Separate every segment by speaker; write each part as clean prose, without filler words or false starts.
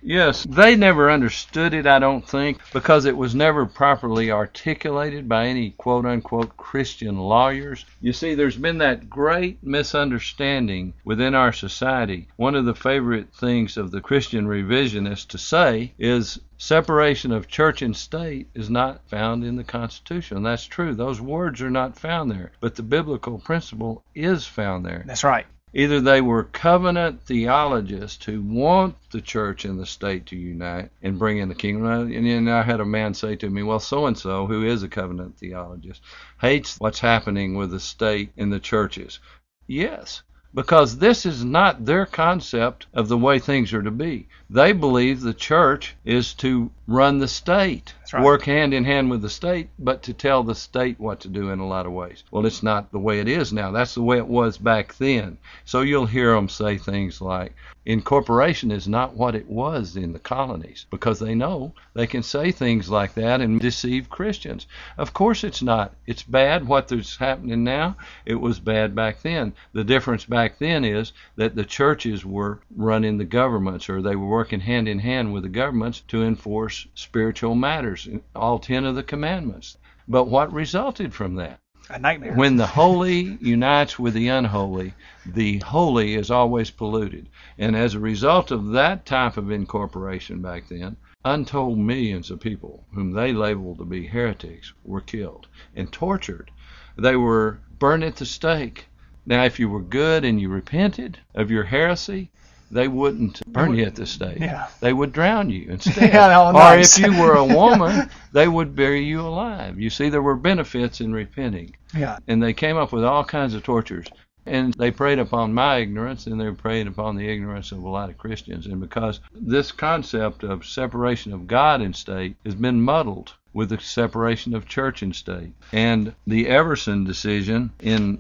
Speaker 1: Yes, they never understood it, I don't think, because it was never properly articulated by any quote-unquote Christian lawyers. You see, there's been that great misunderstanding within our society. One of the favorite things of the Christian revisionists to say is separation of church and state is not found in the Constitution. And that's true. Those words are not found there, but the biblical principle is found there.
Speaker 2: That's right.
Speaker 1: Either they were covenant theologists who want the church and the state to unite and bring in the kingdom. And then I had a man say to me, well, so-and-so, who is a covenant theologist, hates what's happening with the state and the churches. Yes, because this is not their concept of the way things are to be. They believe the church is to run the state,
Speaker 2: right.
Speaker 1: Work hand in hand with the state, but to tell the state what to do in a lot of ways. Well, it's not the way it is now. That's the way it was back then. So you'll hear them say things like, incorporation is not what it was in the colonies, because they know they can say things like that and deceive Christians. Of course it's not. It's bad what is happening now. It was bad back then. The difference back then is that the churches were running the governments, or they were working hand in hand with the governments to enforce spiritual matters, all 10 of the commandments. But what resulted from that?
Speaker 2: A nightmare.
Speaker 1: When the holy unites with the unholy, the holy is always polluted. And as a result of that type of incorporation back then, untold millions of people whom they labeled to be heretics were killed and tortured. They were burned at the stake. Now, if you were good and you repented of your heresy, they wouldn't burn you at the stake.
Speaker 2: Yeah.
Speaker 1: They would drown you instead.
Speaker 2: Yeah,
Speaker 1: Or if you were a woman, they would bury you alive. You see, there were benefits in repenting.
Speaker 2: Yeah.
Speaker 1: And they came up with all kinds of tortures. And they preyed upon my ignorance, and they preyed upon the ignorance of a lot of Christians. And because this concept of separation of God and state has been muddled with the separation of church and state. And the Everson decision in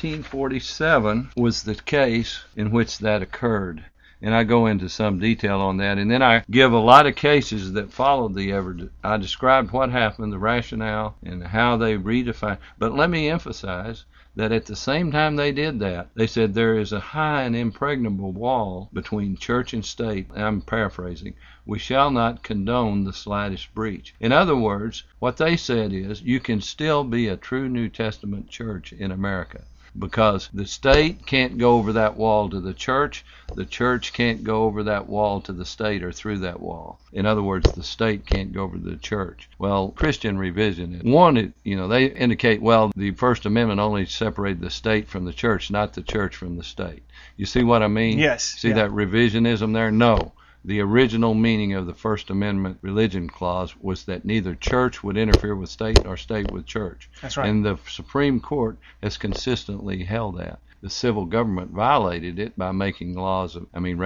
Speaker 1: 1947 was the case in which that occurred. And I go into some detail on that. And then I give a lot of cases that followed the Everson. I described what happened, the rationale, and how they redefined. But let me emphasize that at the same time they did that, they said there is a high and impregnable wall between church and state. I'm paraphrasing. We shall not condone the slightest breach. In other words, what they said is you can still be a true New Testament church in America, because the state can't go over that wall to the church can't go over that wall to the state or through that wall. In other words, the state can't go over to the church. Well, Christian revisionists wanted, they indicate, well, the First Amendment only separated the state from the church, not the church from the state. You see what I mean?
Speaker 2: Yes.
Speaker 1: See that revisionism there? No. The original meaning of the First Amendment religion clause was that neither church would interfere with state nor state with church.
Speaker 2: That's right.
Speaker 1: And the Supreme Court has consistently held that. The civil government violated it by making laws,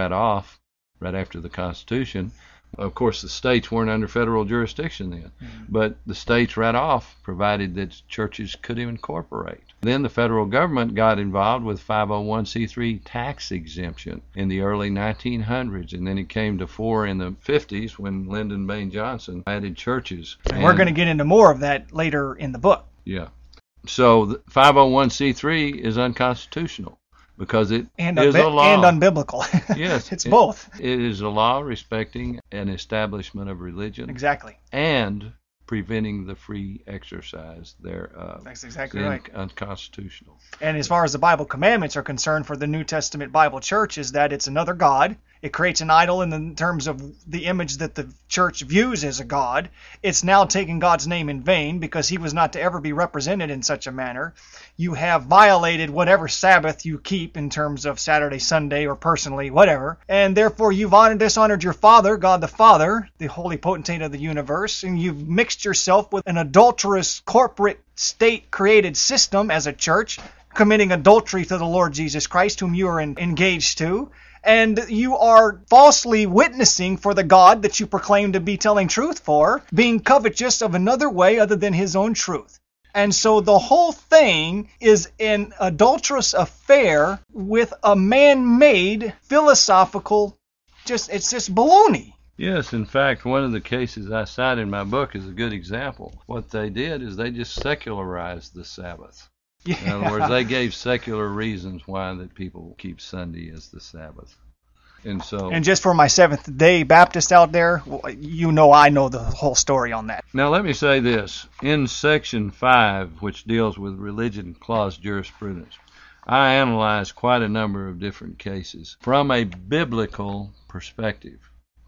Speaker 1: right after the Constitution. Of course, the states weren't under federal jurisdiction then, but the states right off provided that churches could incorporate. Then the federal government got involved with 501c3 tax exemption in the early 1900s, and then it came to fore in the 50s when Lyndon Baines Johnson added churches.
Speaker 2: And we're going to get into more of that later in the book.
Speaker 1: Yeah. So 501c3 is unconstitutional because it is a law.
Speaker 2: And unbiblical.
Speaker 1: Yes.
Speaker 2: It's both.
Speaker 1: It is a law respecting an establishment of religion.
Speaker 2: Exactly.
Speaker 1: And preventing the free exercise thereof.
Speaker 2: That's exactly right.
Speaker 1: Unconstitutional.
Speaker 2: And as far as the Bible commandments are concerned for the New Testament Bible Church, is that it's another God. It creates an idol in terms of the image that the church views as a god. It's now taking God's name in vain because he was not to ever be represented in such a manner. You have violated whatever Sabbath you keep in terms of Saturday, Sunday, or personally, whatever. And therefore you've dishonored your Father, God the Father, the holy potentate of the universe, and you've mixed yourself with an adulterous corporate state-created system as a church, committing adultery to the Lord Jesus Christ, whom you are engaged to. And you are falsely witnessing for the God that you proclaim to be telling truth for, being covetous of another way other than his own truth. And so the whole thing is an adulterous affair with a man-made philosophical, it's just baloney.
Speaker 1: Yes, in fact, one of the cases I cite in my book is a good example. What they did is they just secularized the Sabbath.
Speaker 2: Yeah.
Speaker 1: In other words, they gave secular reasons why that people keep Sunday as the Sabbath. And so,
Speaker 2: And just for my Seventh-day Baptist out there, I know the whole story on that.
Speaker 1: now let me say this. In Section 5, which deals with religion clause jurisprudence, I analyzed quite a number of different cases from a biblical perspective.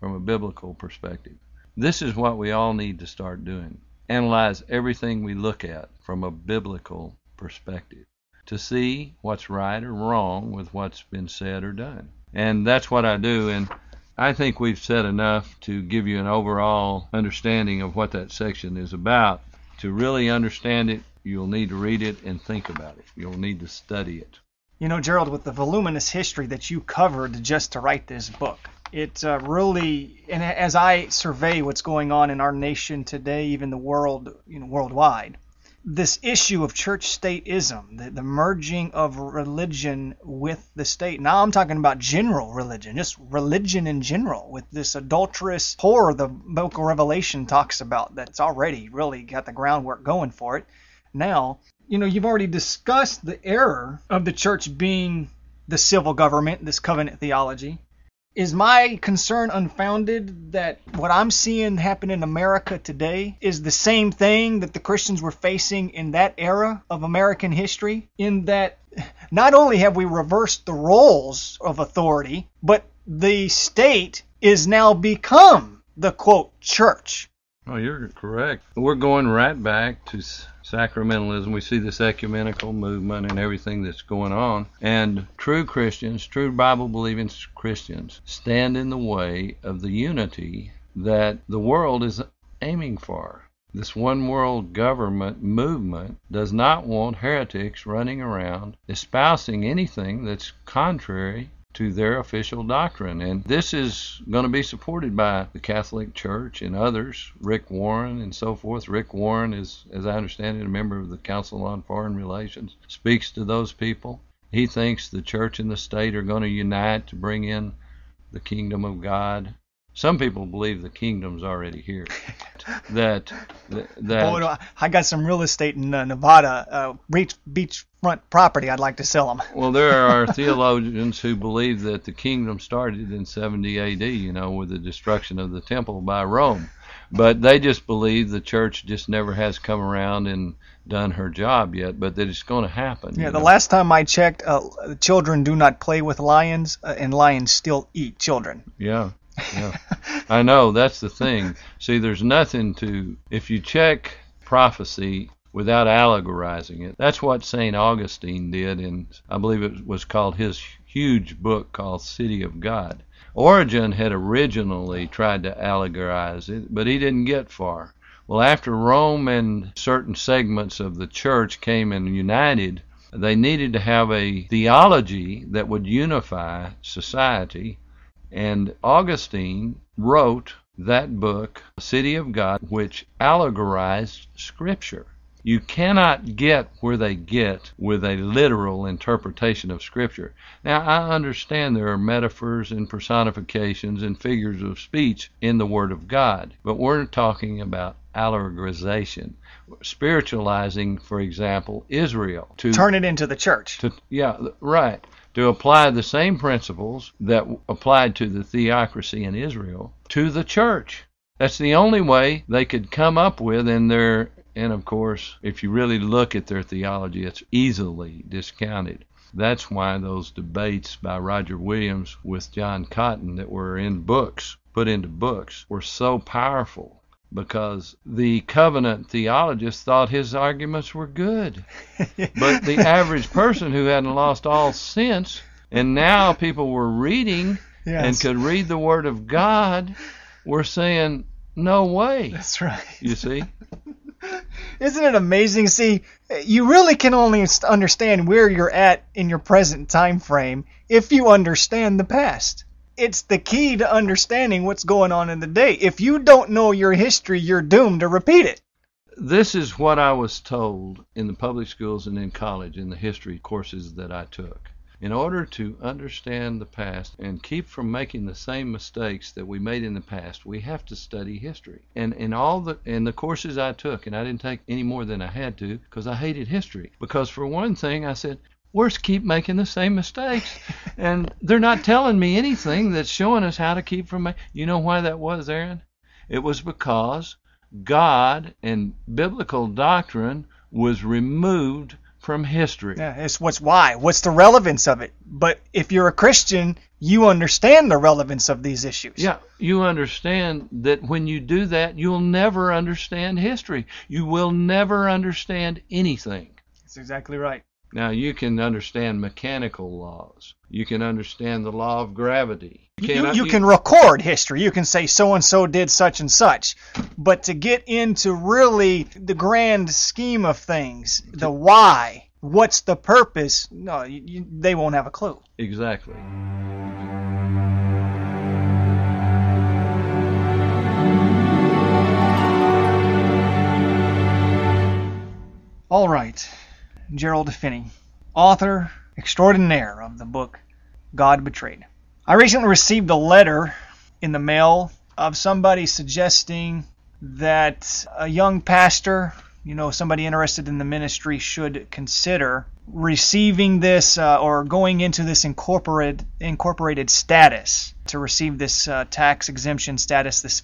Speaker 1: This is what we all need to start doing. Analyze everything we look at from a biblical perspective to see what's right or wrong with what's been said or done. And that's what I do, and I think we've said enough to give you an overall understanding of what that section is about. To really understand it, you'll need to read it and think about it. You'll need to study it.
Speaker 2: You know, Gerald, with the voluminous history that you covered just to write this book, it really, and as I survey what's going on in our nation today, even the world, worldwide, this issue of church-stateism, the merging of religion with the state. Now I'm talking about general religion, just religion in general, with this adulterous whore the book of Revelation talks about, that's already really got the groundwork going for it. Now, you've already discussed the error of the church being the civil government, this covenant theology. Is my concern unfounded that what I'm seeing happen in America today is the same thing that the Christians were facing in that era of American history? In that not only have we reversed the roles of authority, but the state is now become the, quote, church.
Speaker 1: Oh, you're correct. We're going right back to sacramentalism. We see this ecumenical movement and everything that's going on. And true Christians, true Bible-believing Christians, stand in the way of the unity that the world is aiming for. This one world government movement does not want heretics running around espousing anything that's contrary to their official doctrine. And this is going to be supported by the Catholic Church and others, Rick Warren and so forth. Rick Warren is, as I understand it, a member of the Council on Foreign Relations, speaks to those people. He thinks the church and the state are going to unite to bring in the kingdom of God. Some people believe the kingdom's already here.
Speaker 2: Boy, I got some real estate in Nevada, beachfront property. I'd like to sell them.
Speaker 1: Well, there are theologians who believe that the kingdom started in 70 A.D., with the destruction of the temple by Rome. But they just believe the church just never has come around and done her job yet, but that it's going to happen.
Speaker 2: Yeah, the last time I checked, children do not play with lions, and lions still eat children.
Speaker 1: Yeah. Yeah, I know, that's the thing. See, there's nothing if you check prophecy without allegorizing it, that's what St. Augustine did, and I believe it was called his huge book called City of God. Origen had originally tried to allegorize it, but he didn't get far. Well, after Rome and certain segments of the church came and united, they needed to have a theology that would unify society. And Augustine wrote that book, City of God, which allegorized Scripture. You cannot get where they get with a literal interpretation of Scripture. Now, I understand there are metaphors and personifications and figures of speech in the Word of God, but we're talking about allegorization, spiritualizing, for example, Israel. To
Speaker 2: turn it into the church.
Speaker 1: Yeah, right. To apply the same principles that applied to the theocracy in Israel to the church. That's the only way they could come up with, and of course, if you really look at their theology, it's easily discounted. That's why those debates by Roger Williams with John Cotton that were in books, put into books, were so powerful. Because the covenant theologists thought his arguments were good. But the average person who hadn't lost all sense, and now people were reading and could read the Word of God, were saying, no way.
Speaker 2: That's right.
Speaker 1: You see?
Speaker 2: Isn't it amazing? See, you really can only understand where you're at in your present time frame if you understand the past. It's the key to understanding what's going on in the day. If you don't know your history, you're doomed to repeat it.
Speaker 1: This is what I was told in the public schools and in college in the history courses that I took. In order to understand the past and keep from making the same mistakes that we made in the past, we have to study history. And in the courses I took, and I didn't take any more than I had to because I hated history. Because for one thing, I said, We're keep making the same mistakes, and they're not telling me anything that's showing us how to keep from. You know why that was, Aaron? It was because God and biblical doctrine was removed from history.
Speaker 2: Yeah, it's why. What's the relevance of it? But if you're a Christian, you understand the relevance of these issues.
Speaker 1: Yeah, you understand that when you do that, you'll never understand history. You will never understand anything.
Speaker 2: That's exactly right.
Speaker 1: Now, you can understand mechanical laws. You can understand the law of gravity.
Speaker 2: You can record history. You can say so-and-so did such and such. But to get into really the grand scheme of things, the why, what's the purpose, no, they won't have a clue.
Speaker 1: Exactly.
Speaker 2: All right. Gerald Finney, author extraordinaire of the book God Betrayed. I recently received a letter in the mail of somebody suggesting that a young pastor, somebody interested in the ministry, should consider receiving this or going into this incorporated status to receive this tax exemption status, this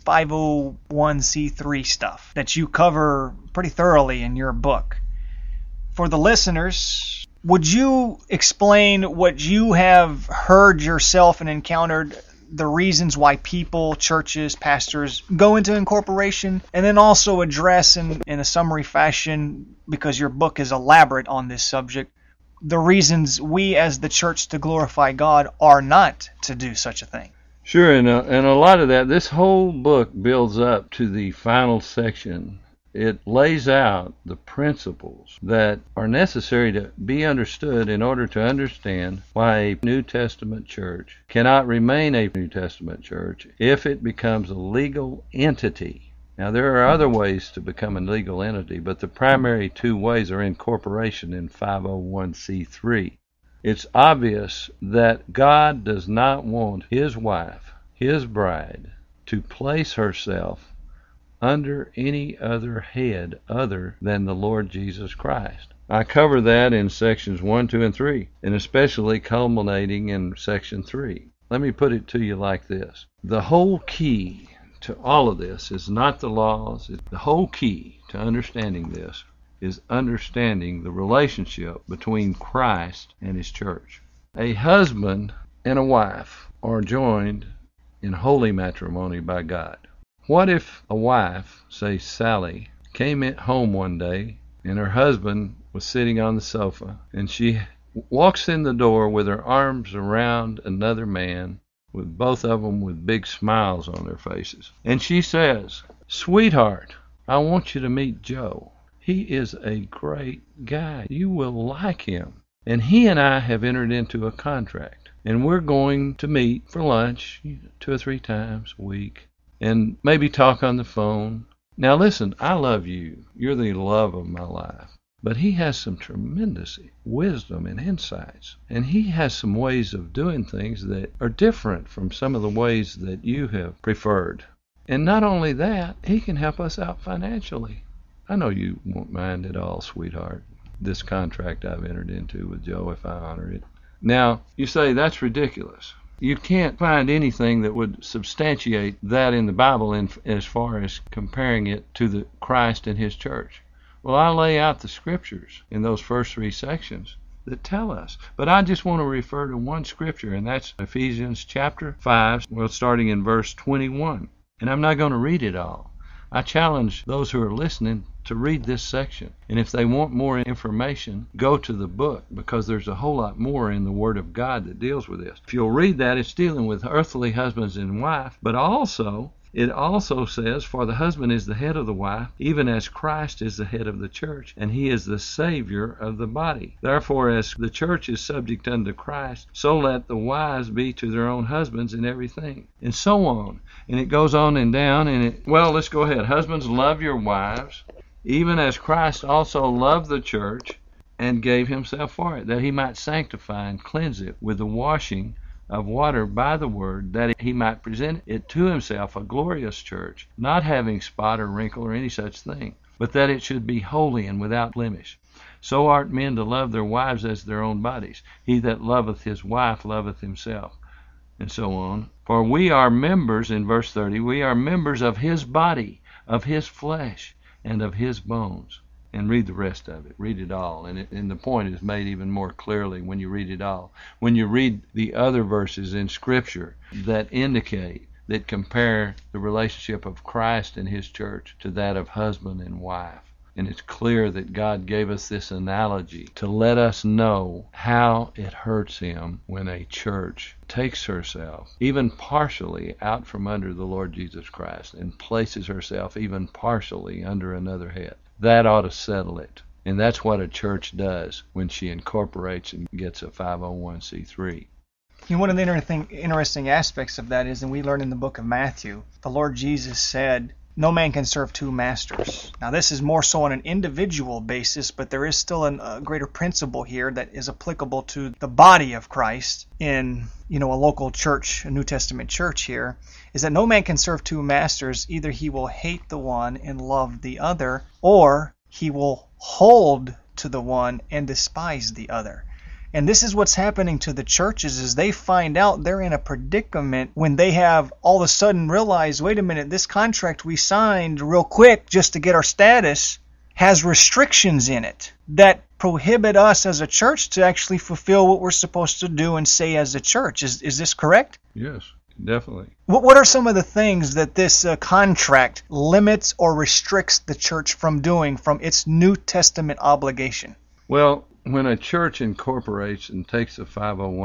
Speaker 2: 501c3 stuff that you cover pretty thoroughly in your book. For the listeners, would you explain what you have heard yourself and encountered, the reasons why people, churches, pastors go into incorporation, and then also address in a summary fashion, because your book is elaborate on this subject, the reasons we as the church to glorify God are not to do such a thing?
Speaker 1: Sure, and a lot of that, this whole book builds up to the final section. It lays out the principles that are necessary to be understood in order to understand why a New Testament church cannot remain a New Testament church if it becomes a legal entity. Now, there are other ways to become a legal entity, but the primary two ways are incorporation in 501c3. It's obvious that God does not want His wife, His bride, to place herself under any other head other than the Lord Jesus Christ. I cover that in sections 1, 2, and 3, and especially culminating in section 3. Let me put it to you like this. The whole key to all of this is not the laws. The whole key to understanding this is understanding the relationship between Christ and His church. A husband and a wife are joined in holy matrimony by God. What if a wife, say Sally, came home one day and her husband was sitting on the sofa and she walks in the door with her arms around another man, with both of them with big smiles on their faces, and she says, "Sweetheart, I want you to meet Joe. He is a great guy. You will like him. And he and I have entered into a contract, and we're going to meet for lunch 2 or 3 times a week, and maybe talk on the phone. Now listen, I love you. You're the love of my life. But he has some tremendous wisdom and insights. And he has some ways of doing things that are different from some of the ways that you have preferred. And not only that, he can help us out financially. I know you won't mind at all, sweetheart, this contract I've entered into with Joe if I honor it." Now, you say that's ridiculous. You can't find anything that would substantiate that in the Bible as far as comparing it to the Christ and His church. Well, I lay out the scriptures in those first 3 sections that tell us. But I just want to refer to one scripture, and that's Ephesians chapter 5, starting in verse 21. And I'm not going to read it all. I challenge those who are listening to read this section. And if they want more information, go to the book, because there's a whole lot more in the Word of God that deals with this. If you'll read that, it's dealing with earthly husbands and wife, but it also says, "For the husband is the head of the wife, even as Christ is the head of the church, and he is the Savior of the body. Therefore, as the church is subject unto Christ, so let the wives be to their own husbands in everything," and so on. And it goes on and down, well, let's go ahead. "Husbands, love your wives, even as Christ also loved the church and gave himself for it, that he might sanctify and cleanse it with the washing of water by the word, that he might present it to himself a glorious church, not having spot or wrinkle or any such thing, but that it should be holy and without blemish. So ought men to love their wives as their own bodies. He that loveth his wife loveth himself, and so on. For we are members, in verse 30, we are members of his body, of his flesh, and of his bones. And read the rest of it. Read it all. And the point is made even more clearly when you read it all. When you read the other verses in Scripture that indicate, that compare the relationship of Christ and his church to that of husband and wife. And it's clear that God gave us this analogy to let us know how it hurts him when a church takes herself, even partially, out from under the Lord Jesus Christ and places herself even partially under another head. That ought to settle it. And that's what a church does when she incorporates and gets a 501c3.
Speaker 2: One of the interesting aspects of that is, and we learn in the book of Matthew, the Lord Jesus said, no man can serve two masters. Now this is more so on an individual basis, but there is still a greater principle here that is applicable to the body of Christ in a local church, a New Testament church here, is that no man can serve two masters. Either he will hate the one and love the other, or he will hold to the one and despise the other. And this is what's happening to the churches, is they find out they're in a predicament when they have all of a sudden realized, wait a minute, this contract we signed real quick just to get our status has restrictions in it that prohibit us as a church to actually fulfill what we're supposed to do and say as a church. Is this correct?
Speaker 1: Yes, definitely.
Speaker 2: What are some of the things that this contract limits or restricts the church from doing from its New Testament obligation?
Speaker 1: Well, when a church incorporates and takes a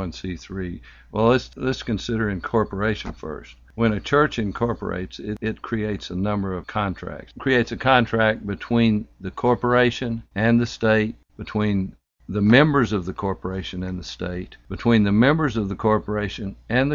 Speaker 1: 501c3, well, let's consider incorporation first. When a church incorporates, it creates a number of contracts. It creates a contract between the corporation and the state, between the members of the corporation and the state, between the members of the corporation, and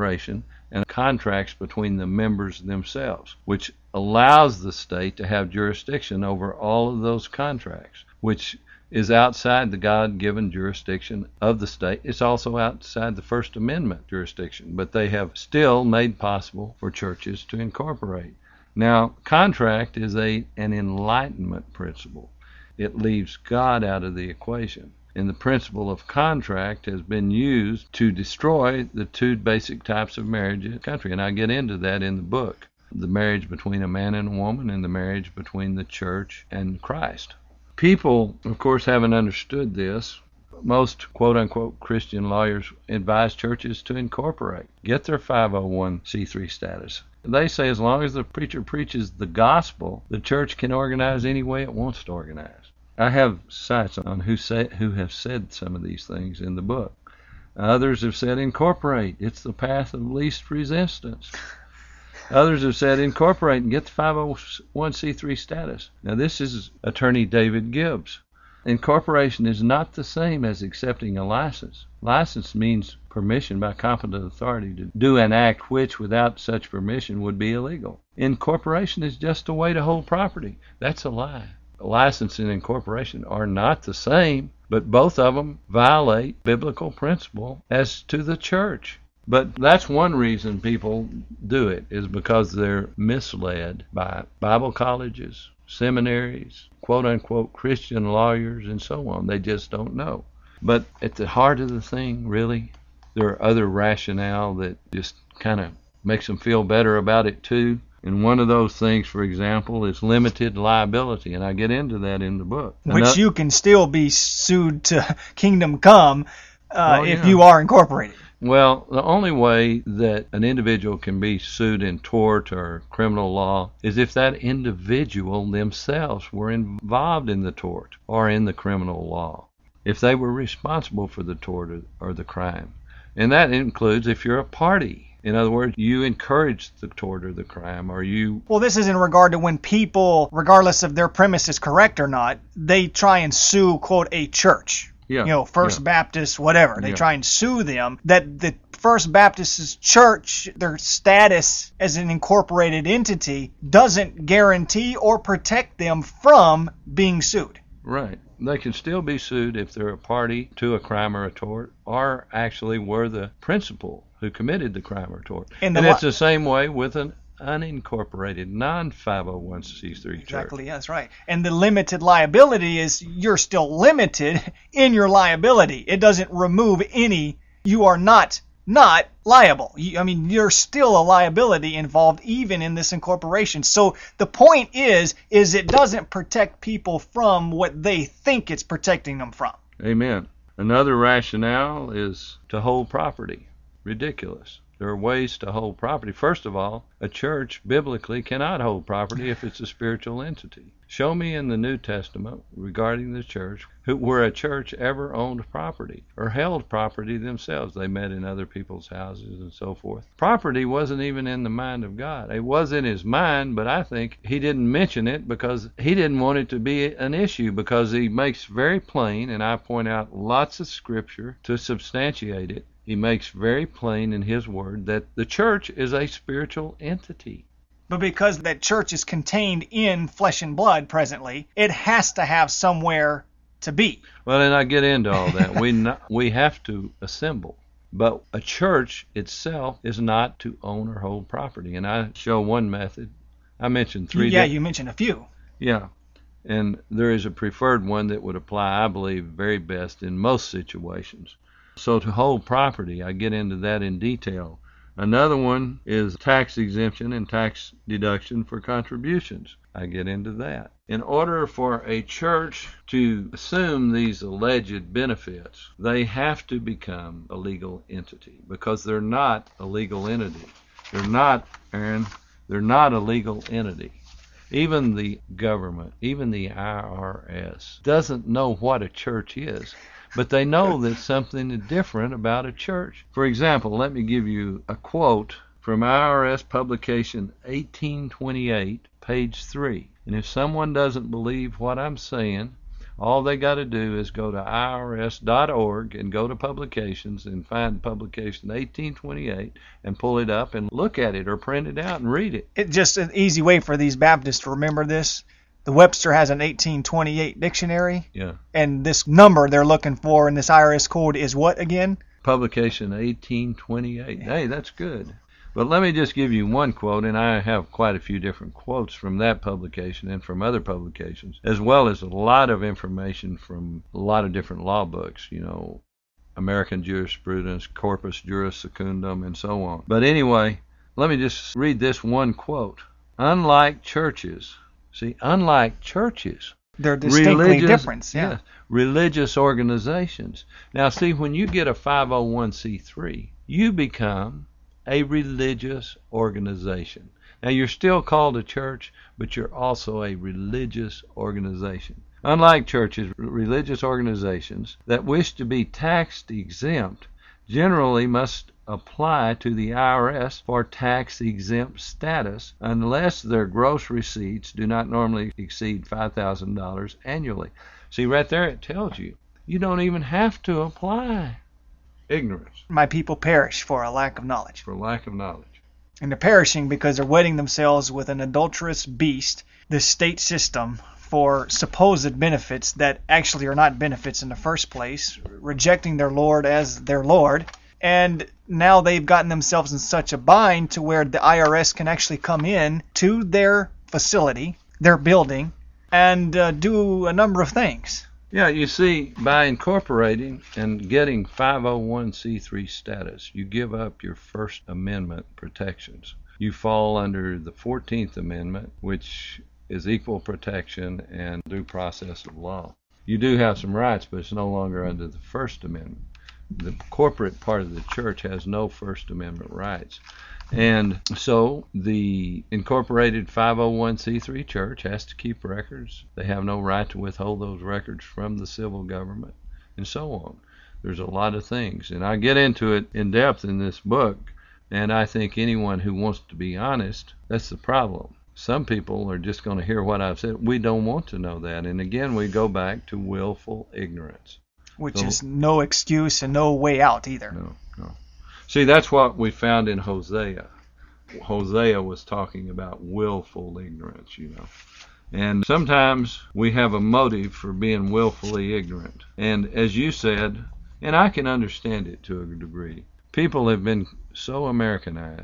Speaker 1: contracts between the members themselves, which allows the state to have jurisdiction over all of those contracts, which is outside the God-given jurisdiction of the state. It's also outside the First Amendment jurisdiction, but they have still made possible for churches to incorporate. Now, contract is an enlightenment principle. It leaves God out of the equation. And the principle of contract has been used to destroy the two basic types of marriage in the country. And I get into that in the book. The marriage between a man and a woman, and the marriage between the church and Christ. People, of course, haven't understood this. Most quote-unquote Christian lawyers advise churches to incorporate, get their 501c3 status. They say as long as the preacher preaches the gospel, the church can organize any way it wants to organize. I have sites on who have said some of these things in the book. Others have said incorporate. It's the path of least resistance. Others have said incorporate and get the 501c3 status. Now this is attorney David Gibbs. Incorporation is not the same as accepting a license. License means permission by competent authority to do an act which without such permission would be illegal. Incorporation is just a way to hold property. That's a lie. License and incorporation are not the same, but both of them violate biblical principle as to the church. But that's one reason people do it, is because they're misled by Bible colleges, seminaries, quote-unquote Christian lawyers, and so on. They just don't know. But at the heart of the thing, really, there are other rationale that just kind of makes them feel better about it too. And one of those things, for example, is limited liability, and I get into that in the book.
Speaker 2: Which you can still be sued to kingdom come if you are incorporated.
Speaker 1: Well, the only way that an individual can be sued in tort or criminal law is if that individual themselves were involved in the tort or in the criminal law, if they were responsible for the tort or the crime. And that includes if you're a party. In other words, you encourage the tort or the crime, or you...
Speaker 2: Well, this is in regard to when people, regardless of their premise is correct or not, they try and sue, quote, a church.
Speaker 1: Yeah.
Speaker 2: First Baptist, whatever. They try and sue them that the First Baptist Church, their status as an incorporated entity, doesn't guarantee or protect them from being sued.
Speaker 1: Right. They can still be sued if they're a party to a crime or a tort, or actually were the principal who committed the crime or tort. And it's the same way with unincorporated, non-501c3 church.
Speaker 2: Exactly, that's right. And the limited liability is you're still limited in your liability. It doesn't remove any. You are not liable. You're still a liability involved even in this incorporation. So the point is it doesn't protect people from what they think it's protecting them from.
Speaker 1: Amen. Another rationale is to hold property. Ridiculous. There are ways to hold property. First of all, a church biblically cannot hold property if it's a spiritual entity. Show me in the New Testament regarding the church where a church ever owned property or held property themselves. They met in other people's houses and so forth. Property wasn't even in the mind of God. It was in his mind, but I think he didn't mention it because he didn't want it to be an issue, because he makes very plain, and I point out lots of scripture to substantiate it. He makes very plain in his word that the church is a spiritual entity.
Speaker 2: But because that church is contained in flesh and blood presently, it has to have somewhere to be.
Speaker 1: Well, and I get into all that. We have to assemble. But a church itself is not to own or hold property. And I show one method. I mentioned three.
Speaker 2: Yeah, you mentioned a few.
Speaker 1: Yeah. And there is a preferred one that would apply, I believe, very best in most situations. So to hold property, I get into that in detail. Another one is tax exemption and tax deduction for contributions. I get into that. In order for a church to assume these alleged benefits, they have to become a legal entity, because they're not a legal entity. They're not, Aaron, they're not a legal entity. Even the government, even the IRS, doesn't know what a church is. But they know that something different about a church. For example, let me give you a quote from IRS publication 1828, page 3. And if someone doesn't believe what I'm saying, all they got to do is go to irs.org and go to publications and find publication 1828 and pull it up and look at it or print it out and read it.
Speaker 2: It's just an easy way for these Baptists to remember this. The Webster has an 1828 dictionary.
Speaker 1: Yeah.
Speaker 2: And this number they're looking for in this IRS code is what again?
Speaker 1: Publication 1828. Hey, that's good. But let me just give you one quote, and I have quite a few different quotes from that publication and from other publications, as well as a lot of information from a lot of different law books, American Jurisprudence, Corpus Juris Secundum, and so on. But anyway, let me just read this one quote. Unlike churches,
Speaker 2: they're distinctly different. Yeah.
Speaker 1: Religious organizations. Now, see, when you get a 501c3, you become a religious organization. Now, you're still called a church, but you're also a religious organization. Unlike churches, religious organizations that wish to be tax exempt generally must apply to the IRS for tax-exempt status unless their gross receipts do not normally exceed $5,000 annually. See, right there it tells you, you don't even have to apply. Ignorance.
Speaker 2: My people perish for a lack of knowledge.
Speaker 1: For lack of knowledge.
Speaker 2: And they're perishing because they're wedding themselves with an adulterous beast, the state system, for supposed benefits that actually are not benefits in the first place, rejecting their Lord as their Lord. And now they've gotten themselves in such a bind to where the IRS can actually come in to their facility, their building, and do a number of things.
Speaker 1: Yeah, you see, by incorporating and getting 501c3 status, you give up your First Amendment protections. You fall under the 14th Amendment, which is equal protection and due process of law. You do have some rights, but it's no longer under the First Amendment. The corporate part of the church has no First Amendment rights. And so the incorporated 501c3 church has to keep records. They have no right to withhold those records from the civil government, and so on. There's a lot of things, and I get into it in depth in this book, and I think anyone who wants to be honest, that's the problem. Some people are just going to hear what I've said. We don't want to know that. And again, we go back to willful ignorance.
Speaker 2: Which is no excuse and no way out either.
Speaker 1: No. See, that's what we found in Hosea. Hosea was talking about willful ignorance, And sometimes we have a motive for being willfully ignorant. And as you said, and I can understand it to a degree, people have been so Americanized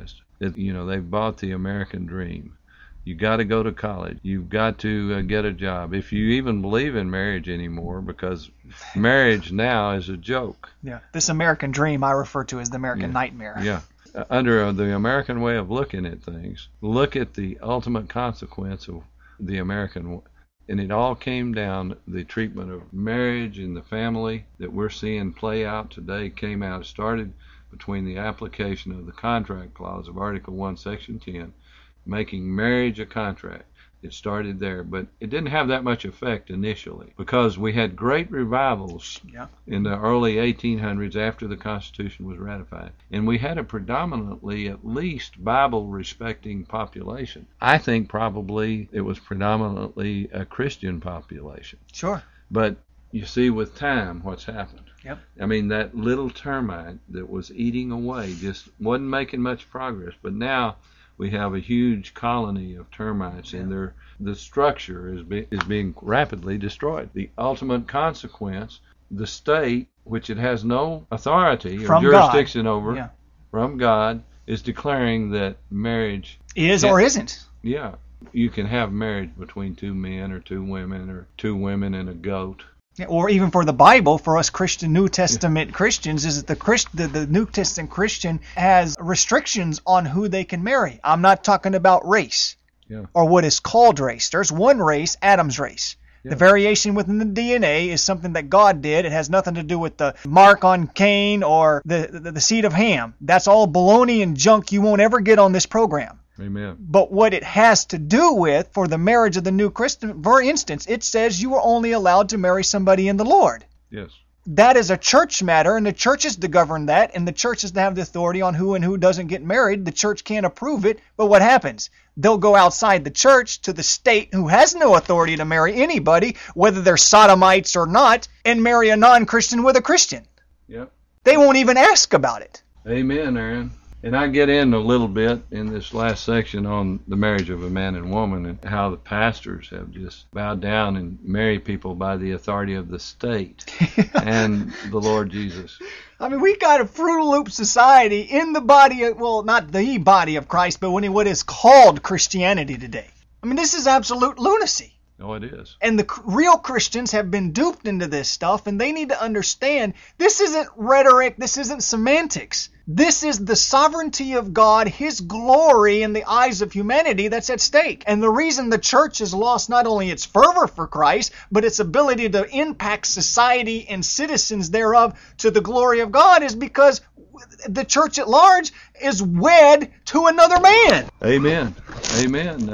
Speaker 1: They've bought the American dream. You got to go to college. You've got to get a job. If you even believe in marriage anymore, because marriage now is a joke.
Speaker 2: Yeah, this American dream I refer to as the American nightmare.
Speaker 1: Yeah. Under the American way of looking at things, look at the ultimate consequence of the American, and it all came down, the treatment of marriage and the family that we're seeing play out today it started between the application of the contract clause of Article 1, Section 10, making marriage a contract. It started there, but it didn't have that much effect initially because we had great revivals in the early 1800s after the Constitution was ratified. And we had a predominantly, at least, Bible-respecting population. I think probably it was predominantly a Christian population.
Speaker 2: Sure.
Speaker 1: But you see with time what's happened.
Speaker 2: Yep.
Speaker 1: I mean, that little termite that was eating away just wasn't making much progress, but now we have a huge colony of termites, and the structure is being rapidly destroyed. The ultimate consequence, the state, which it has no authority or jurisdiction over, from God, is declaring that marriage
Speaker 2: is or isn't.
Speaker 1: Yeah, you can have marriage between two men or two women or two women and a goat.
Speaker 2: Or even for the Bible, for us New Testament Christians, is that the New Testament Christian has restrictions on who they can marry. I'm not talking about race or what is called race. There's one race, Adam's race. The variation within the DNA is something that God did. It has nothing to do with the mark on Cain or the seed of Ham. That's all baloney and junk you won't ever get on this program.
Speaker 1: Amen.
Speaker 2: But what it has to do with, for the marriage of the new Christian, for instance, it says you are only allowed to marry somebody in the Lord.
Speaker 1: Yes.
Speaker 2: That is a church matter, and the church is to govern that, and the church is to have the authority on who and who doesn't get married. The church can't approve it, but what happens? They'll go outside the church to the state, who has no authority to marry anybody, whether they're sodomites or not, and marry a non-Christian with a Christian.
Speaker 1: Yep.
Speaker 2: They won't even ask about it.
Speaker 1: Amen, Aaron. And I get in a little bit in this last section on the marriage of a man and woman and how the pastors have just bowed down and married people by the authority of the state and the Lord Jesus.
Speaker 2: I mean, we got a Fruit Loop society in the body of, well, not the body of Christ, but what is called Christianity today. I mean, this is absolute lunacy.
Speaker 1: Oh, it is.
Speaker 2: And the real Christians have been duped into this stuff, and they need to understand this isn't rhetoric, this isn't semantics. This is the sovereignty of God, His glory in the eyes of humanity that's at stake. And the reason the church has lost not only its fervor for Christ, but its ability to impact society and citizens thereof to the glory of God is because the church at large is wed to another man.
Speaker 1: Amen. Amen.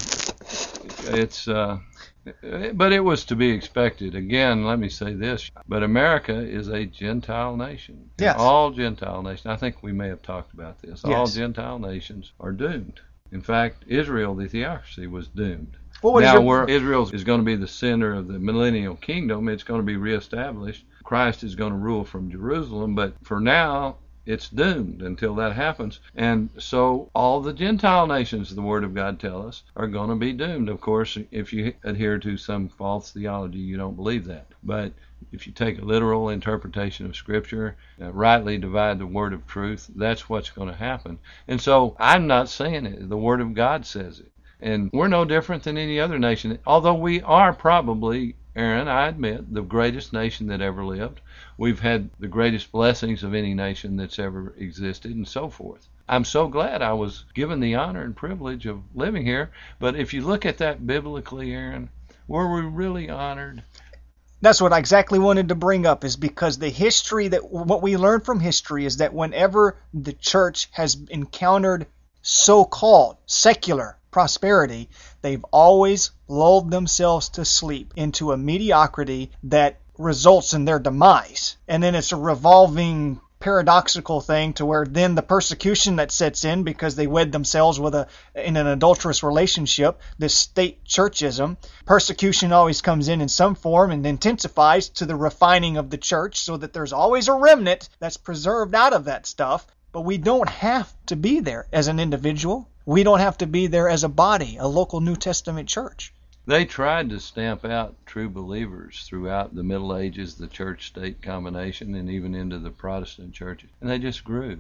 Speaker 1: But it was to be expected. Again, let me say this. But America is a Gentile nation.
Speaker 2: Yes.
Speaker 1: All Gentile nations. I think we may have talked about this.
Speaker 2: Yes.
Speaker 1: All Gentile nations are doomed. In fact, Israel, the theocracy, was doomed.
Speaker 2: Where
Speaker 1: Israel is going to be the center of the millennial kingdom, it's going to be reestablished. Christ is going to rule from Jerusalem. But for now, it's doomed until that happens. And so all the Gentile nations, the Word of God tells us, are going to be doomed. Of course, if you adhere to some false theology, you don't believe that. But if you take a literal interpretation of Scripture, rightly divide the word of truth, that's what's going to happen. And so I'm not saying it. The Word of God says it. And we're no different than any other nation. Although we are probably, Aaron, I admit, the greatest nation that ever lived. We've had the greatest blessings of any nation that's ever existed and so forth. I'm so glad I was given the honor and privilege of living here. But if you look at that biblically, Aaron, were we really honored?
Speaker 2: That's what I exactly wanted to bring up, is because the history, that what we learn from history is that whenever the church has encountered so-called secular prosperity, they've always lulled themselves to sleep into a mediocrity that results in their demise. And then it's a revolving paradoxical thing to where then the persecution that sets in because they wed themselves in an adulterous relationship, this state churchism, persecution always comes in some form and intensifies to the refining of the church so that there's always a remnant that's preserved out of that stuff. But we don't have to be there as an individual. We don't have to be there as a body, a local New Testament church.
Speaker 1: They tried to stamp out true believers throughout the Middle Ages, the church-state combination, and even into the Protestant churches. And they just grew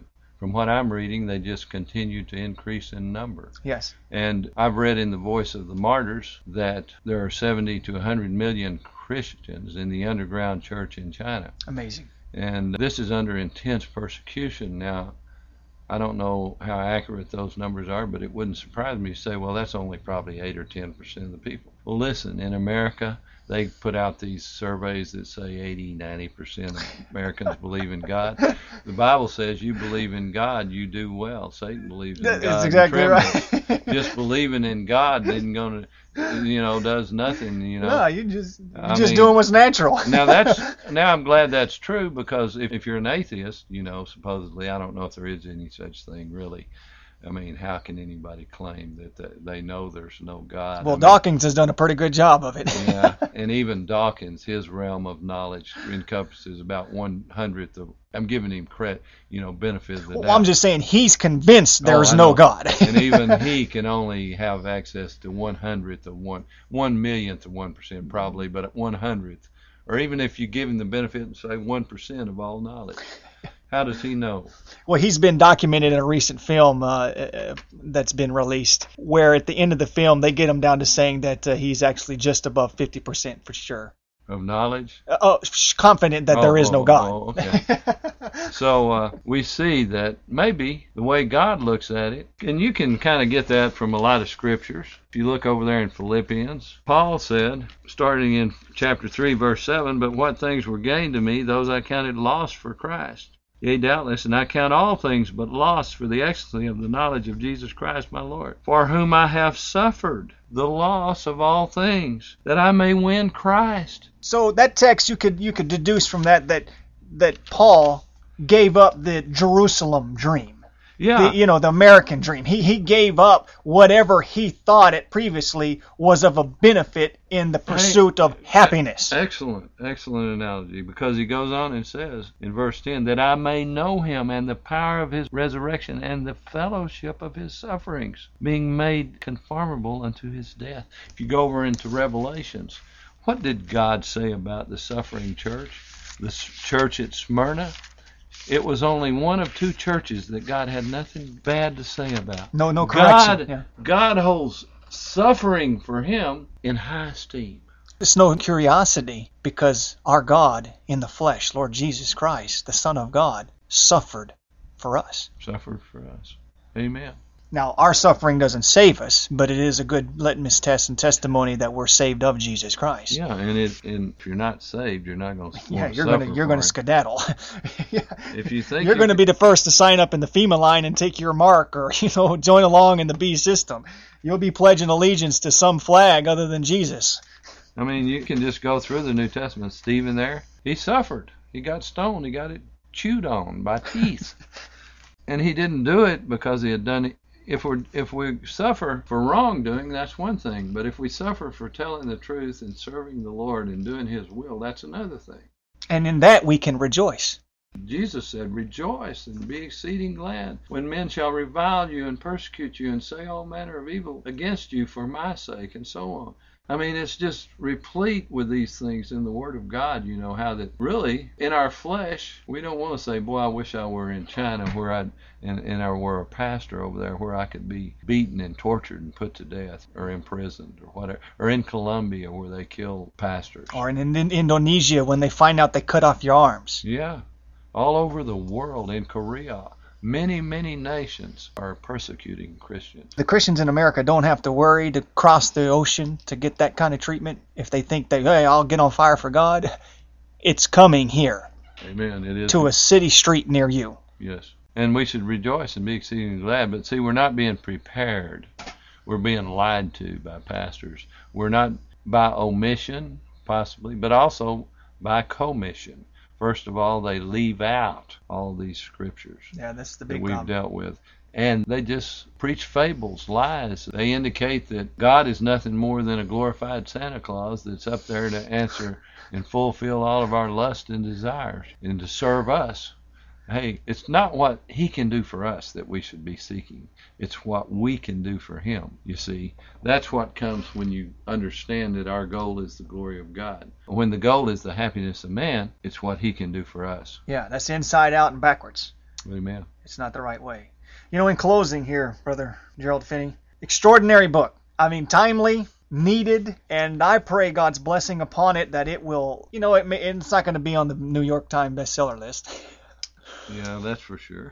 Speaker 1: from what I'm reading, they just continue to increase in number.
Speaker 2: Yes.
Speaker 1: And I've read in the Voice of the Martyrs that there are 70 to 100 million Christians in the underground church in China.
Speaker 2: Amazing.
Speaker 1: And this is under intense persecution. Now, I don't know how accurate those numbers are, but it wouldn't surprise me to say, well, that's only probably 8 or 10% of the people. Well, listen, in America, they put out these surveys that say 80, 90% of Americans believe in God. The Bible says you believe in God, you do well. Satan believes in God.
Speaker 2: That's exactly right.
Speaker 1: Just believing in God isn't going to, does nothing,
Speaker 2: No, you're just doing what's natural.
Speaker 1: Now I'm glad that's true, because if you're an atheist, supposedly, I don't know if there is any such thing really. I mean, how can anybody claim that they know there's no God?
Speaker 2: Well, Dawkins has done a pretty good job of it.
Speaker 1: Yeah, and even Dawkins, his realm of knowledge encompasses about 1/100th of, I'm giving him credit, benefit of the doubt.
Speaker 2: Well, I'm just saying he's convinced there's no God.
Speaker 1: And even he can only have access to 1/100th of 1/1,000,000th of 1% probably, but at 1/100th, or even if you give him the benefit and say 1% of all knowledge. How does he know?
Speaker 2: Well, he's been documented in a recent film that's been released, where at the end of the film they get him down to saying that he's actually just above 50% for sure.
Speaker 1: Of knowledge?
Speaker 2: Confident that there is no God.
Speaker 1: Okay. So we see that maybe the way God looks at it, and you can kind of get that from a lot of scriptures. If you look over there in Philippians, Paul said, starting in chapter 3, verse 7, "But what things were gained to me, those I counted loss for Christ. Yea, doubtless, and I count all things but loss for the excellency of the knowledge of Jesus Christ my Lord, for whom I have suffered the loss of all things, that I may win Christ."
Speaker 2: So that text, you could deduce from that Paul gave up the Jerusalem dream.
Speaker 1: Yeah.
Speaker 2: The American dream. He gave up whatever he thought it previously was of a benefit in the pursuit of happiness.
Speaker 1: Excellent analogy, because he goes on and says in verse 10, "That I may know him and the power of his resurrection and the fellowship of his sufferings, being made conformable unto his death." If you go over into Revelations, what did God say about the suffering church? The church at Smyrna? It was only one of two churches that God had nothing bad to say about.
Speaker 2: No correction.
Speaker 1: God holds suffering for him in high esteem.
Speaker 2: It's no curiosity, because our God in the flesh, Lord Jesus Christ, the Son of God, suffered for us.
Speaker 1: Suffered for us. Amen.
Speaker 2: Now, our suffering doesn't save us, but it is a good litmus test and testimony that we're saved of Jesus Christ.
Speaker 1: Yeah, and if you're not saved, you're not going to.
Speaker 2: Yeah, you're going to skedaddle.
Speaker 1: If you think
Speaker 2: you're going to be the first to sign up in the FEMA line and take your mark, or join along in the B system. You'll be pledging allegiance to some flag other than Jesus.
Speaker 1: I mean, you can just go through the New Testament. Stephen there, he suffered. He got stoned. He got it chewed on by teeth, and he didn't do it because he had done it. If we suffer for wrongdoing, that's one thing. But if we suffer for telling the truth and serving the Lord and doing His will, that's another thing.
Speaker 2: And in that we can rejoice.
Speaker 1: Jesus said, "Rejoice and be exceeding glad when men shall revile you and persecute you and say all manner of evil against you for my sake," and so on. I mean, it's just replete with these things in the Word of God. How that really, in our flesh, we don't want to say, "Boy, I wish I were in China where I were a pastor over there where I could be beaten and tortured and put to death or imprisoned or whatever," or in Colombia where they kill pastors.
Speaker 2: Or in Indonesia when they find out they cut off your arms.
Speaker 1: Yeah. All over the world, in Korea, many, many nations are persecuting Christians.
Speaker 2: The Christians in America don't have to worry to cross the ocean to get that kind of treatment if they think that, hey, I'll get on fire for God. It's coming here.
Speaker 1: Amen. It is.
Speaker 2: To a city street near you.
Speaker 1: Yes. And we should rejoice and be exceedingly glad. But see, we're not being prepared. We're being lied to by pastors. We're not by omission, possibly, but also by commission. First of all, they leave out all these scriptures
Speaker 2: that's the big
Speaker 1: that we've
Speaker 2: problem.
Speaker 1: dealt with. And they just preach fables, lies. They indicate that God is nothing more than a glorified Santa Claus that's up there to answer and fulfill all of our lusts and desires and to serve us. Hey, it's not what He can do for us that we should be seeking. It's what we can do for Him, you see. That's what comes when you understand that our goal is the glory of God. When the goal is the happiness of man, it's what He can do for us.
Speaker 2: Yeah, that's inside out and backwards.
Speaker 1: Amen.
Speaker 2: It's not the right way. In closing here, Brother Gerald Finney, extraordinary book. I mean, timely, needed, and I pray God's blessing upon it that it will, it's not going to be on the New York Times bestseller list.
Speaker 1: Yeah, that's for sure.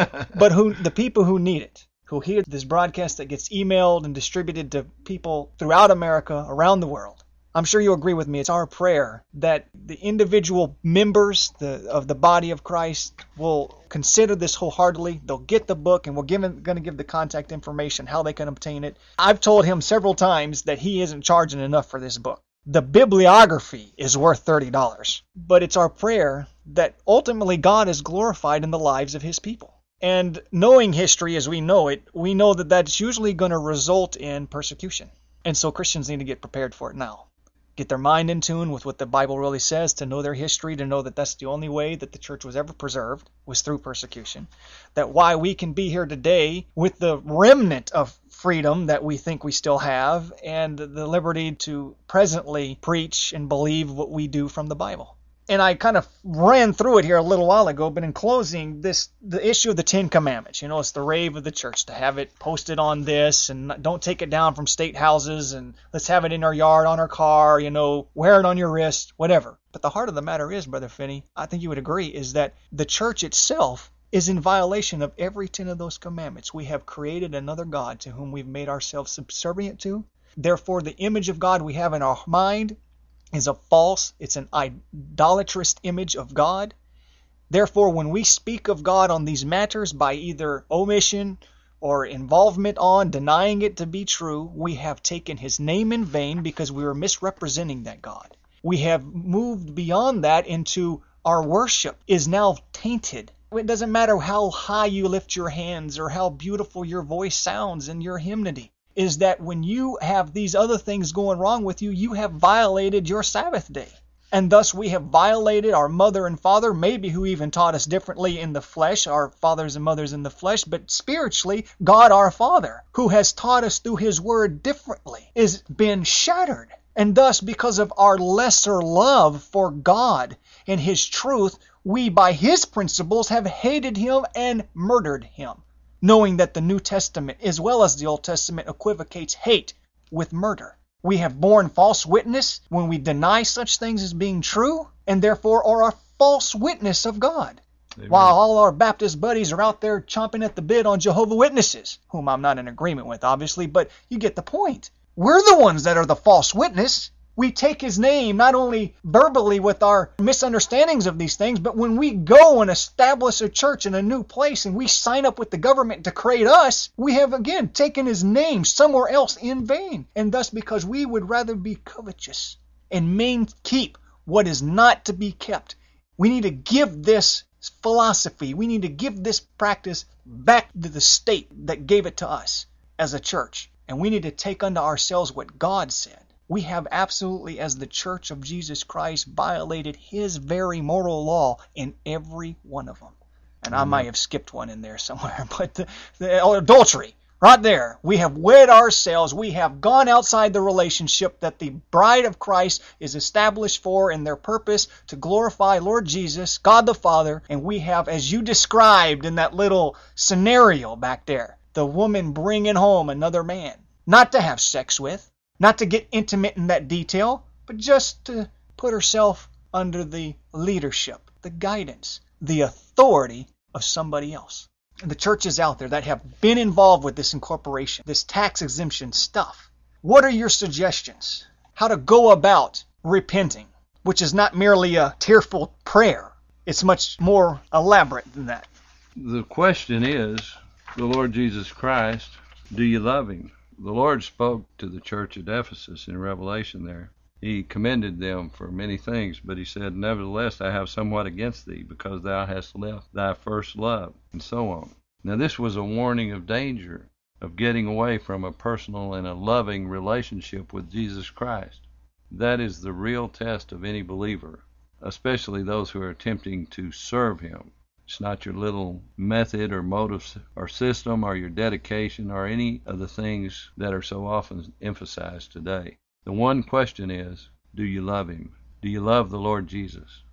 Speaker 2: But the people who need it, who hear this broadcast that gets emailed and distributed to people throughout America, around the world, I'm sure you'll agree with me. It's our prayer that the individual members of the body of Christ will consider this wholeheartedly. They'll get the book, and we're going to give the contact information, how they can obtain it. I've told him several times that he isn't charging enough for this book. The bibliography is worth $30, but it's our prayer that ultimately God is glorified in the lives of His people. And knowing history as we know it, we know that that's usually going to result in persecution. And so Christians need to get prepared for it now. Get their mind in tune with what the Bible really says, to know their history, to know that that's the only way that the church was ever preserved, was through persecution. That why we can be here today with the remnant of freedom that we think we still have, and the liberty to presently preach and believe what we do from the Bible. And I kind of ran through it here a little while ago, but in closing, the issue of the Ten Commandments. It's the rave of the church to have it posted on this, and don't take it down from state houses, and let's have it in our yard, on our car, wear it on your wrist, whatever. But the heart of the matter is, Brother Finney, I think you would agree, is that the church itself is in violation of every 10 of those commandments. We have created another God to whom we've made ourselves subservient to. Therefore, the image of God we have in our mind is it's an idolatrous image of God. Therefore, when we speak of God on these matters by either omission or involvement on denying it to be true, we have taken His name in vain because we were misrepresenting that God. We have moved beyond that into our worship is now tainted. It doesn't matter how high you lift your hands or how beautiful your voice sounds in your hymnody. Is that when you have these other things going wrong with you, you have violated your Sabbath day. And thus we have violated our mother and father, maybe who even taught us differently in the flesh, our fathers and mothers in the flesh, but spiritually, God our Father, who has taught us through His Word differently, is been shattered. And thus, because of our lesser love for God and His truth, we by His principles have hated Him and murdered Him. Knowing that the New Testament, as well as the Old Testament, equivocates hate with murder. We have borne false witness when we deny such things as being true, and therefore are a false witness of God. Amen. While all our Baptist buddies are out there chomping at the bit on Jehovah's Witnesses, whom I'm not in agreement with, obviously, but you get the point. We're the ones that are the false witness. We take His name not only verbally with our misunderstandings of these things, but when we go and establish a church in a new place and we sign up with the government to create us, we have again taken His name somewhere else in vain. And thus, because we would rather be covetous and keep what is not to be kept, we need to give this philosophy, we need to give this practice back to the state that gave it to us as a church. And we need to take unto ourselves what God said. We have absolutely, as the Church of Jesus Christ, violated His very moral law in every one of them. And I might have skipped one in there somewhere, but the adultery, right there. We have wed ourselves. We have gone outside the relationship that the bride of Christ is established for in their purpose to glorify Lord Jesus, God the Father. And we have, as you described in that little scenario back there, the woman bringing home another man, not to have sex with, not to get intimate in that detail, but just to put herself under the leadership, the guidance, the authority of somebody else. And the churches out there that have been involved with this incorporation, this tax exemption stuff, what are your suggestions? How to go about repenting, which is not merely a tearful prayer. It's much more elaborate than that.
Speaker 1: The question is, the Lord Jesus Christ, do you love Him? The Lord spoke to the church at Ephesus in Revelation there. He commended them for many things, but He said, nevertheless, I have somewhat against thee, because thou hast left thy first love, and so on. Now this was a warning of danger, of getting away from a personal and a loving relationship with Jesus Christ. That is the real test of any believer, especially those who are attempting to serve Him. It's not your little method or motive or system or your dedication or any of the things that are so often emphasized today. The one question is, do you love Him? Do you love the Lord Jesus?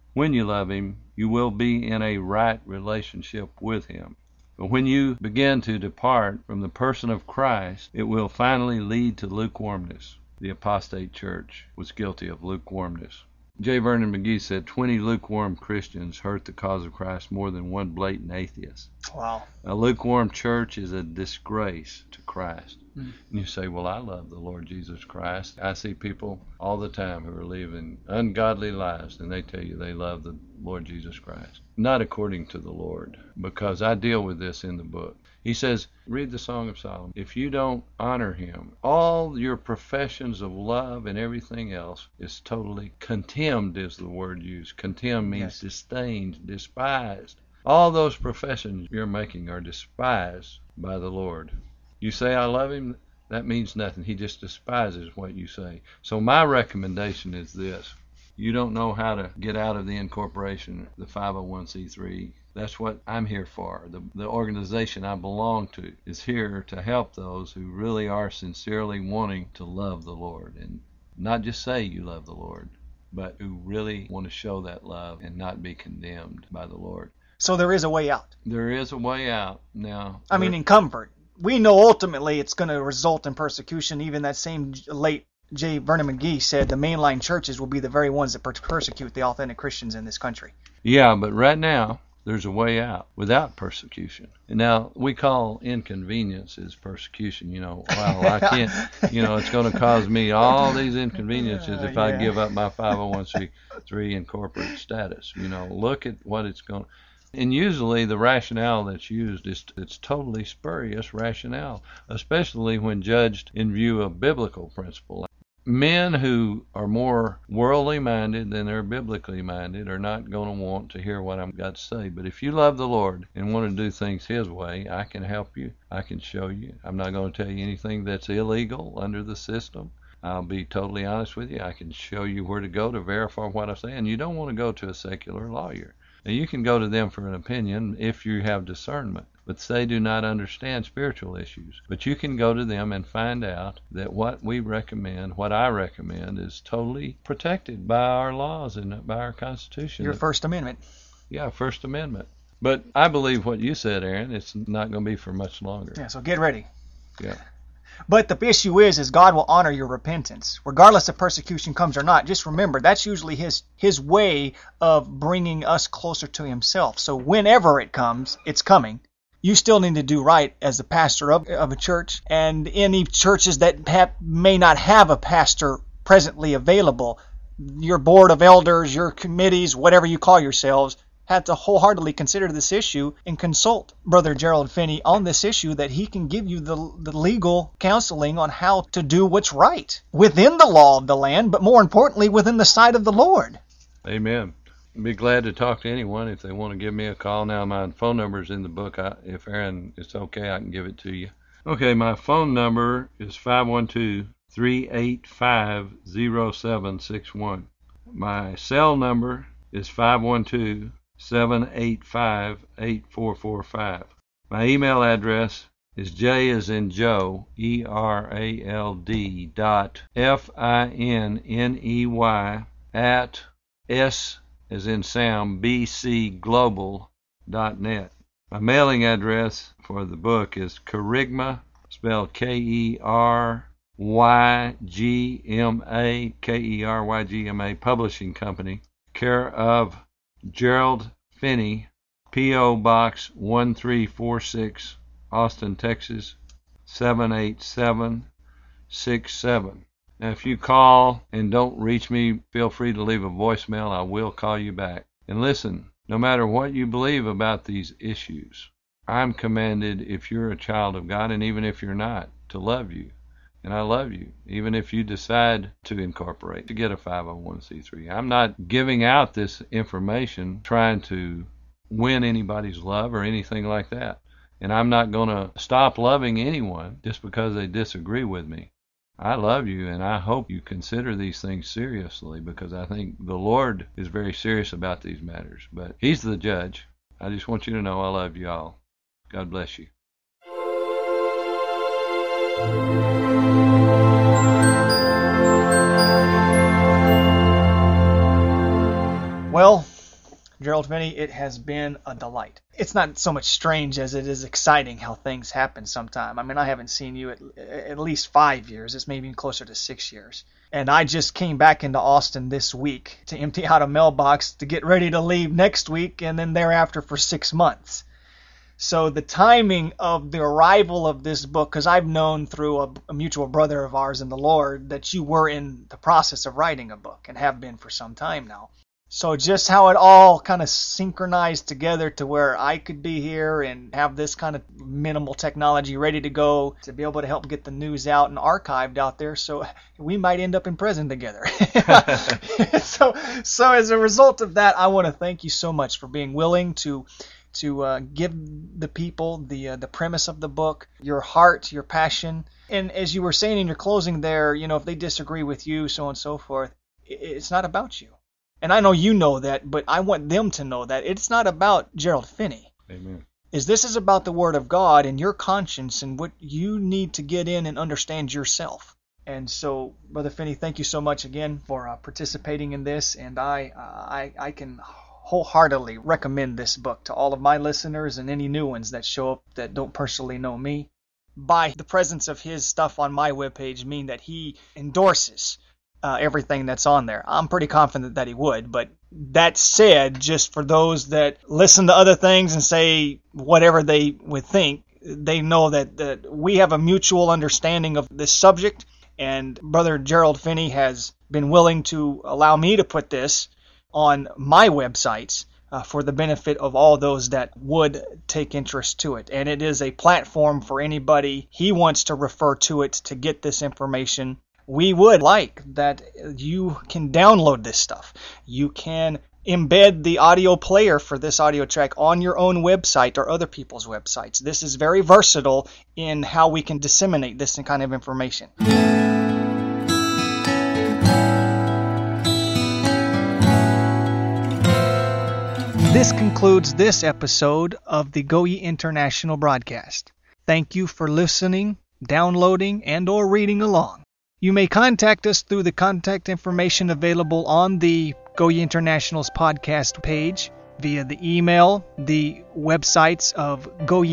Speaker 1: When you love Him, you will be in a right relationship with Him. But when you begin to depart from the person of Christ, it will finally lead to lukewarmness. The apostate church was guilty of lukewarmness. J. Vernon McGee said 20 lukewarm Christians hurt the cause of Christ more than one blatant atheist.
Speaker 2: Wow.
Speaker 1: A lukewarm church is a disgrace to Christ. And you say, well, I love the Lord Jesus Christ. I see people all the time who are living ungodly lives, and they tell you they love the Lord Jesus Christ. Not according to the Lord, because I deal with this in the book. He says, read the Song of Solomon. If you don't honor Him, all your professions of love and everything else is totally contemned, is the word used. Contemned means disdained, despised. All those professions you're making are despised by the Lord. You say, I love Him, that means nothing. He just despises what you say. So my recommendation is this. You don't know how to get out of the incorporation, the 501c3. That's what I'm here for. The organization I belong to is here to help those who really are sincerely wanting to love the Lord. And not just say you love the Lord, but who really want to show that love and not be condemned by the Lord.
Speaker 2: So there is a way out.
Speaker 1: There is a way out. Now,
Speaker 2: I mean, in comfort. We know ultimately it's going to result in persecution. Even that same late J. Vernon McGee said the mainline churches will be the very ones that persecute the authentic Christians in this country.
Speaker 1: Yeah, but right now, there's a way out without persecution. And now, we call inconveniences persecution. Well, I can't, it's going to cause me all these inconveniences if I give up my 501c3 and corporate status. Look at what it's going to. And usually the rationale that's used it's totally spurious rationale, especially when judged in view of biblical principle. Men who are more worldly minded than they're biblically minded are not going to want to hear what I've got to say. But if you love the Lord and want to do things His way, I can help you. I can show you. I'm not going to tell you anything that's illegal under the system. I'll be totally honest with you. I can show you where to go to verify what I say. And you don't want to go to a secular lawyer. Now, you can go to them for an opinion if you have discernment, but they do not understand spiritual issues. But you can go to them and find out that what we recommend, what I recommend, is totally protected by our laws and by our Constitution.
Speaker 2: Your First Amendment.
Speaker 1: Yeah, First Amendment. But I believe what you said, Aaron, it's not going to be for much longer.
Speaker 2: Yeah, so get ready.
Speaker 1: Yeah.
Speaker 2: But the issue is God will honor your repentance, regardless if persecution comes or not. Just remember, that's usually His way of bringing us closer to Himself. So whenever it comes, it's coming. You still need to do right as the pastor of a church, and any churches that may not have a pastor presently available, your board of elders, your committees, whatever you call yourselves, have to wholeheartedly consider this issue and consult Brother Gerald Finney on this issue, that he can give you the legal counseling on how to do what's right within the law of the land, but more importantly, within the sight of the Lord.
Speaker 1: Amen. I'd be glad to talk to anyone if they want to give me a call. Now, my phone number is in the book. If Aaron, it's okay, I can give it to you. Okay, my phone number is 512-385-0761. My cell number is 512-785-8445. My email address is J as in Joe, ERALD FINNEY at S as in Sam, BCglobal.net. My mailing address for the book is Kerygma, spelled KERYGMA, KERYGMA Publishing Company, care of Gerald Finney, P.O. Box 1346, Austin, Texas 78767. Now, if you call and don't reach me, feel free to leave a voicemail. I will call you back. And listen, no matter what you believe about these issues, I'm commanded, if you're a child of God, and even if you're not, to love you. And I love you, even if you decide to incorporate, to get a 501c3. I'm not giving out this information trying to win anybody's love or anything like that. And I'm not going to stop loving anyone just because they disagree with me. I love you, and I hope you consider these things seriously, because I think the Lord is very serious about these matters. But He's the judge. I just want you to know I love you all. God bless you.
Speaker 2: Well, Gerald Finney, it has been a delight. It's not so much strange as it is exciting how things happen sometime. I mean, I haven't seen you at least 5 years. It's maybe closer to 6 years. And I just came back into Austin this week to empty out a mailbox to get ready to leave next week and then thereafter for 6 months. So the timing of the arrival of this book, because I've known through a mutual brother of ours in the Lord that you were in the process of writing a book and have been for some time now. So just how it all kind of synchronized together to where I could be here and have this kind of minimal technology ready to go to be able to help get the news out and archived out there, so we might end up in prison together. So as a result of that, I want to thank you so much for being willing to give the people the premise of the book, your heart, your passion. And as you were saying in your closing there, if they disagree with you, so on and so forth, it's not about you. And I know you know that, but I want them to know that it's not about Gerald Finney.
Speaker 1: Amen.
Speaker 2: This is about the Word of God and your conscience and what you need to get in and understand yourself. And so, Brother Finney, thank you so much again for participating in this. And I can wholeheartedly recommend this book to all of my listeners and any new ones that show up that don't personally know me. By the presence of his stuff on my webpage mean that he endorses everything that's on there. I'm pretty confident that he would, but that said, just for those that listen to other things and say whatever they would think, they know that we have a mutual understanding of this subject, and Brother Gerald Finney has been willing to allow me to put this on my websites for the benefit of all those that would take interest to it. And it is a platform for anybody he wants to refer to it to get this information. We would like that you can download this stuff. You can embed the audio player for this audio track on your own website or other people's websites. This is very versatile in how we can disseminate this kind of information. This concludes this episode of the Go Ye International broadcast. Thank you for listening, downloading, and or reading along. You may contact us through the contact information available on the Go Ye International's podcast page via the email, the websites of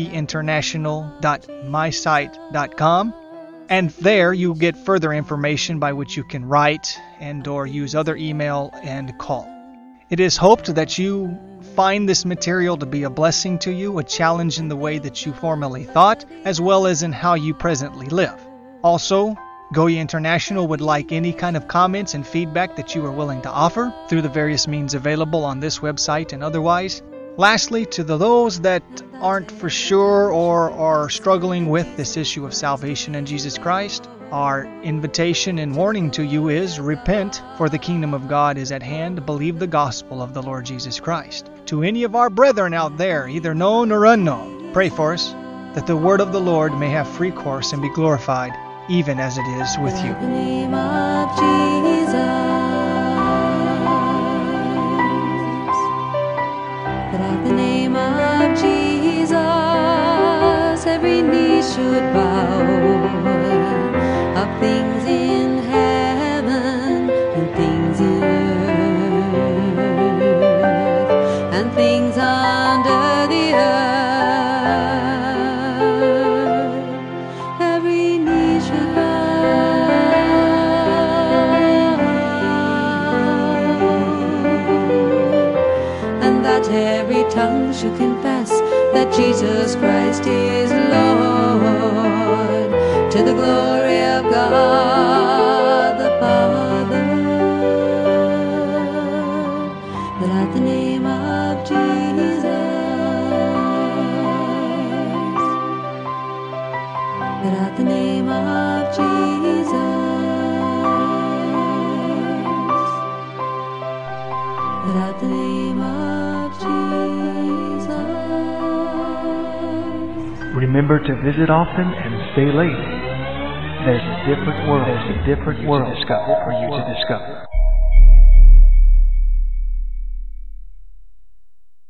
Speaker 2: goyeinternational.mysite.com, and there you get further information by which you can write and or use other email and call. It is hoped that you find this material to be a blessing to you, a challenge in the way that you formerly thought, as well as in how you presently live. Also, Go Ye International would like any kind of comments and feedback that you are willing to offer through the various means available on this website and otherwise. Lastly, to those that aren't for sure or are struggling with this issue of salvation in Jesus Christ, our invitation and warning to you is repent, for the kingdom of God is at hand. Believe the gospel of the Lord Jesus Christ. To any of our brethren out there, either known or unknown, pray for us, that the word of the Lord may have free course and be glorified, even as it is with you.
Speaker 3: In the name of Jesus, that at the name of Jesus, every knee should bow, of things in heaven and things in earth and things under the earth. Every knee should every tongue should confess that Jesus Christ is Lord, to the glory of God the Father. That at the name of Jesus, that at the name of Jesus, that at the name of
Speaker 4: Remember to visit often and stay late. There's a different world for you to discover.